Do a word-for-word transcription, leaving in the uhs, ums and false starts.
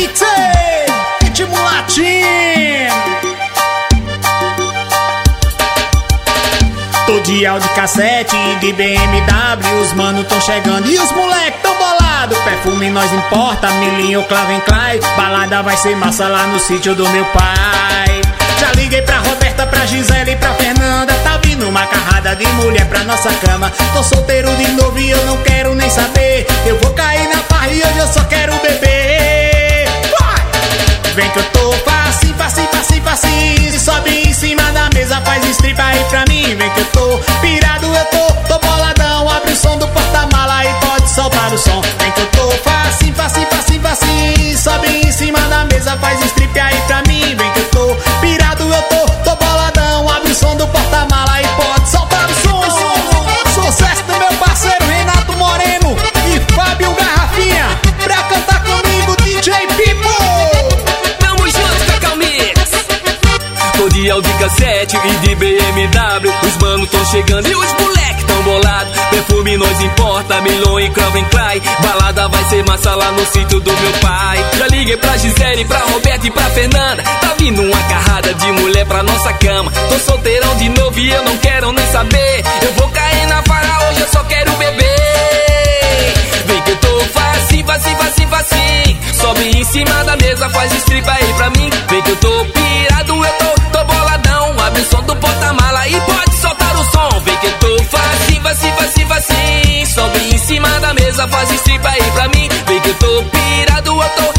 Mix, ritmo latino. Tô de áudio cassete e de B M W, os mano tão chegando e os moleque tão bolado. Perfume nós importa, milinho, Calvin Klein. Balada vai ser massa lá no sítio do meu pai. Já liguei pra Roberta, pra Gisele e pra Fernanda. Tá vindo uma carrada de mulher pra nossa cama. Tô solteiro de novo e eu não quero nem saber. Eu vou cair na farra e hoje eu só quero beber. Vai! Vem que eu tô facinho, facinho, facinho, facinho. Sobe em cima da mesa, faz strip aí pra mim. Vem que eu tô pirado, eu tô, tô boladão. Abre o som do porta-mala e pode soltar o som. Vem que eu tô facinho, facinho, facinho, facinho. Sobe em cima da mesa, faz strip aí pra mim. Vem que eu tô pirado, eu tô, tô boladão. Abre o som do porta-mala e pode soltar o som. Sucesso do meu parceiro Renato Moreno e Fábio Garrafinha. Pra cantar comigo, D J Pipo. Tô de áudio cassete e de B M W, os mano tão chegando e os moleque tão bolado. Perfume nós importa, Milon e Calvin Klein. Balada vai ser massa lá no sítio do meu pai. Já liguei pra Gisele, pra Roberta e pra Fernanda. Tá vindo uma carrada de mulher pra nossa cama. Tô solteirão de novo e eu não quero nem saber. Eu vou cair na farra hoje, eu só quero beber. Vem que eu tô facinho, facinho, facinho, facinho. Sobe em cima da mesa, faz strip aí pra mim. Vem que eu tô pirado, eu tô abre o som do porta-mala e pode soltar o som. Vem que eu tô facinho, facinho, facinho, facinho. Sobe em cima da mesa, faz strip aí pra mim. Vem que eu tô pirado, eu tô